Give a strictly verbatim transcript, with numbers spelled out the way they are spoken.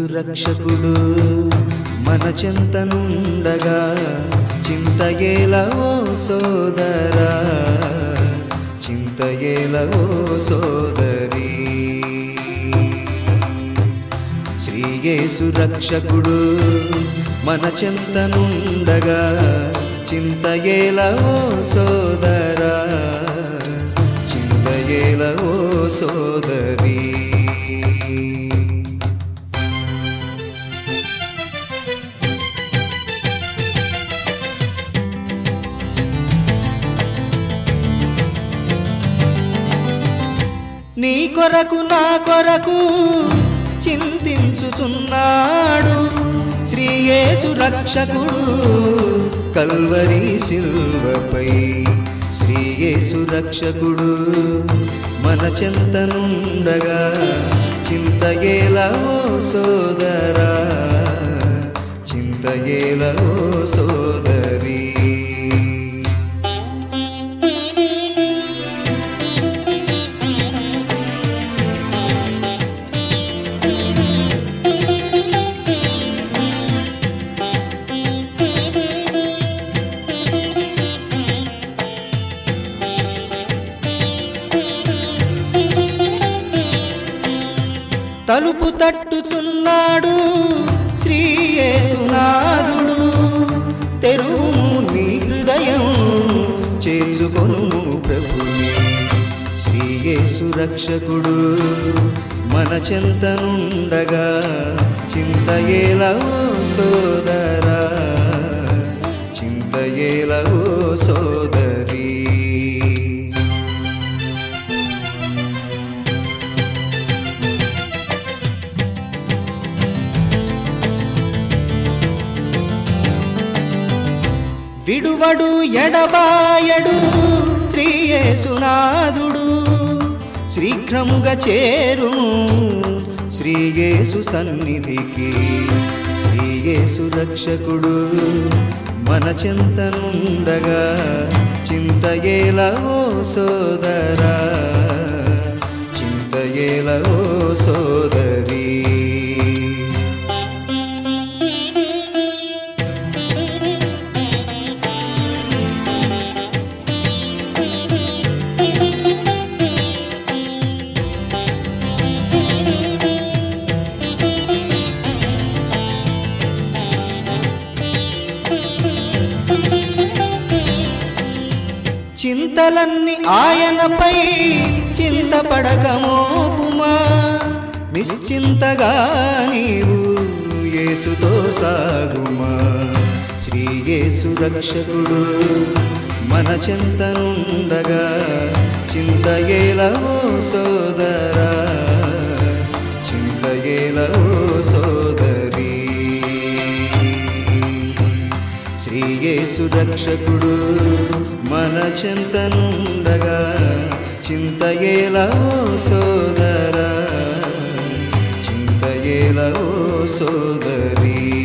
రక్షకుడు మన చెంతనుండగా చింతయేలా ఓ సోదరా, చింతయేలా ఓ సోదరి. శ్రీ యేసు రక్షకుడు మన చెంతనుండగా చింతయేలా ఓ సోదరా, చింతయేలా ఓ సోదరి. నీ కొరకు నా కొరకు చింతించుచున్నాడు శ్రీ యేసు రక్షకుడు కల్వరి శిలువపై. శ్రీ యేసు రక్షకుడు మన చెంతనుండగా చింతయేలా ఓ సోదరా, చింతయేలా ఓ సోదరి. తలుపు తట్టుచున్నాడు శ్రీ యేసునాథుడు, తెరువుము నీ హృదయం చేర్చుకొనుము ప్రభుని. శ్రీ యేసు రక్షకుడు మన చెంతనుండగా చింతయేలా ఓ సోదరా, చింతయేలా ఓ సోదరి. విడువడు ఎడబాయడు శ్రీ యేసునాథుడు, శీఘ్రముగా చేరును శ్రీ యేసు సన్నిధికి. శ్రీ యేసు రక్షకుడు మన చెంతనుండగా చింతయేలా ఓ సోదరా, చింతయేలా ఓ సోదరి. చింతలన్నీ ఆయనపై చింతపడకమోపుమా, నిశ్చింతగా నీవు యేసుతో సాగుమా. శ్రీ యేసు రక్షకుడు మన చెంతనుండగా చింతయేలా ఓ సోదరా, చింతయేలా ఓ సోదరి. శ్రీ యేసు రక్షకుడు మన చెంతనుండగా చింతయేలా ఓ సోదరా, చింతయేలా ఓ సోదరి.